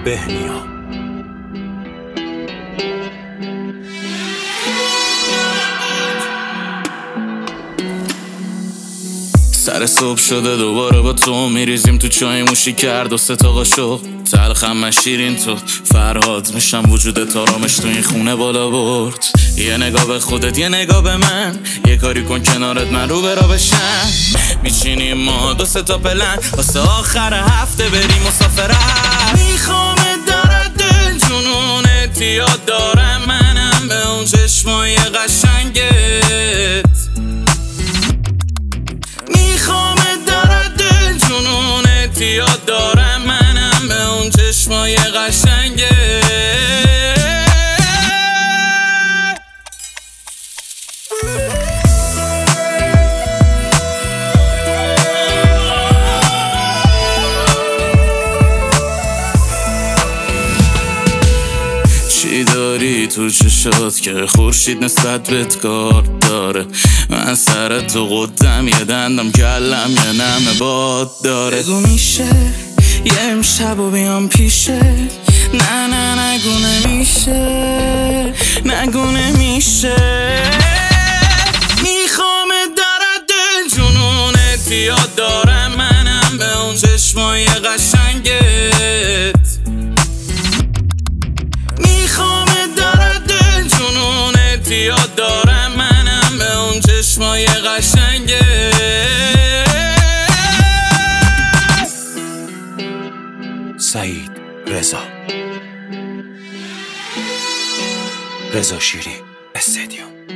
بهنیا. سر صبح شده دوباره با تو میریزیم تو چای موشی کرد و ستاقا شو تلخم من شیرین تو فرهاد میشم وجودت آرامش تو این خونه بالا برد. یه نگاه به خودت یه نگاه به من، یه کاری کن کنارت من رو برا بشم. میچینیم ما دو سه تا پلن واسه آخر هفته بریم مسافرت. میخوام درد جنونت یاد دارم منم به اون چشمای قشنگت. میخوام درد جنونت یاد دارم منم به اون چشمای قشنگت. چی داری تو چشات که خورشید نسبت بهت کار داره؟ من سرت تو قدم یه دندم کلم یه نمه باد داره. بگو میشه یه امشب و بیام پیشه؟ نه نه نگو نمیشه، نگو نمیشه. میخوام درد جنونت یاد دارم منم به اون چشمای قشنگت. میخوام درد جنونت یاد دارم منم به اون چشمای قشنگت. سعید رضا شیری استادیوم.